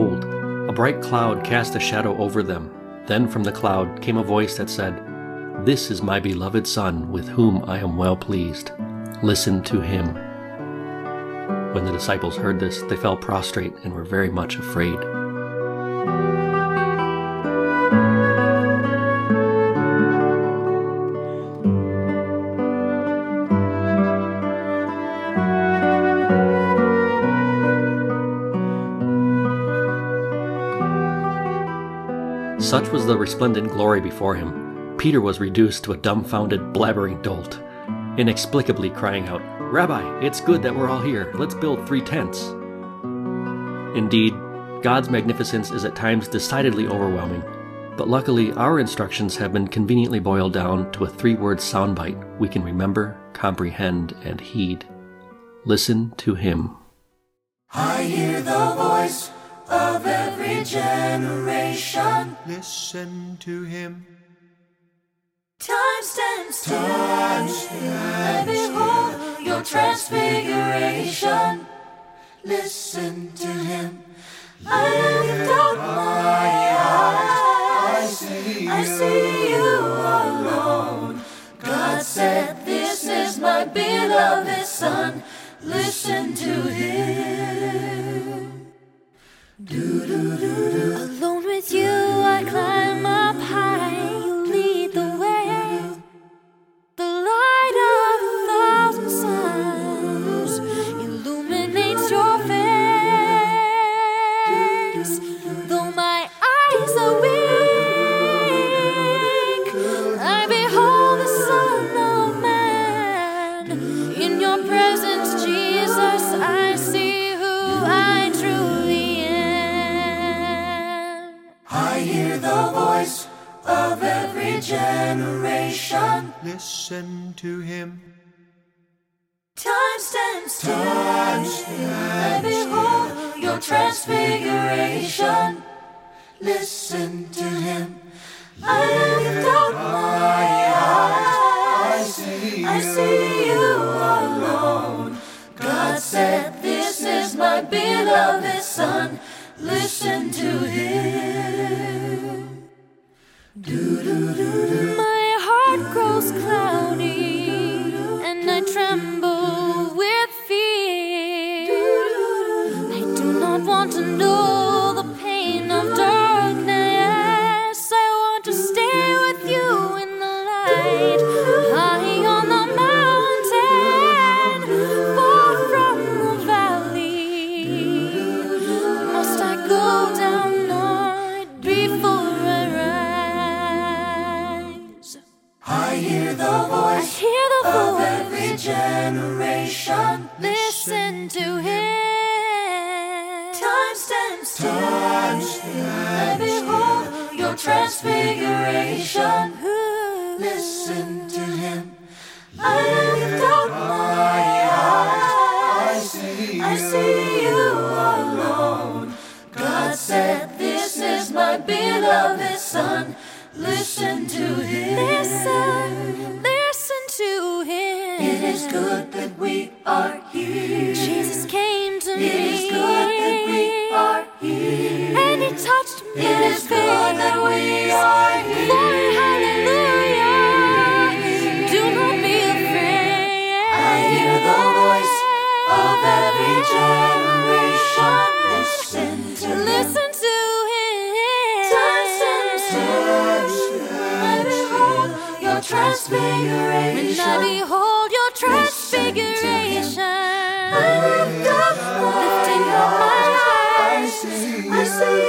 behold, a bright cloud cast a shadow over them. Then from the cloud came a voice that said, "This is my beloved Son, with whom I am well pleased. Listen to him." When the disciples heard this, they fell prostrate and were very much afraid. Such was the resplendent glory before him, Peter was reduced to a dumbfounded, blabbering dolt, inexplicably crying out, "Rabbi, it's good that we're all here. Let's build 3 tents." Indeed, God's magnificence is at times decidedly overwhelming, but luckily our instructions have been conveniently boiled down to a 3-word soundbite we can remember, comprehend, and heed. Listen to him. I hear the voice of every generation. Listen to him. Time stands still, and behold your transfiguration. Listen to him. I lift up my eyes, I see you alone. God said, "This is my beloved Son." Listen to him. Alone with you I climb up high. You lead the way, the light of 1,000 suns illuminates your face. Though my eyes are weak, I behold the Son of Man. In your presence, Jesus, I see who I truly am. I hear the voice of every generation. Listen to him. Time stands still, and behold your transfiguration. Listen to him. I lift up my eyes, I see you alone. God said, "This is my beloved Son." Listen to him. My heart grows cloudy, and I tremble with fear. I do not want to know the pain of darkness. I want to stay with you in the light, high on the mountain, far from the valley. Must I go down north before I rise? I hear the voice of every generation. Listen to him. Time stands still, and behold your transfiguration. Listen to him. I lift up my eyes, I see you alone. God said, "This is my beloved Son." Listen to him. Listen to him. It is good that we are here. Jesus came to me. It is good that we are here. And he touched me. It is good that we are here. Glory, hallelujah. Do not be afraid. I hear the voice of every generation. Listen to him. Time stands still, and behold your transfiguration. And I behold your transfiguration. I lift up my eyes, I see